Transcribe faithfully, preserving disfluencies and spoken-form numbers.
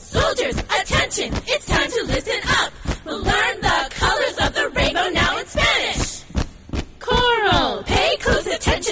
Soldiers, attention! It's time to listen up! We'll learn the colors of the rainbow now in Spanish! Coral, pay close attention!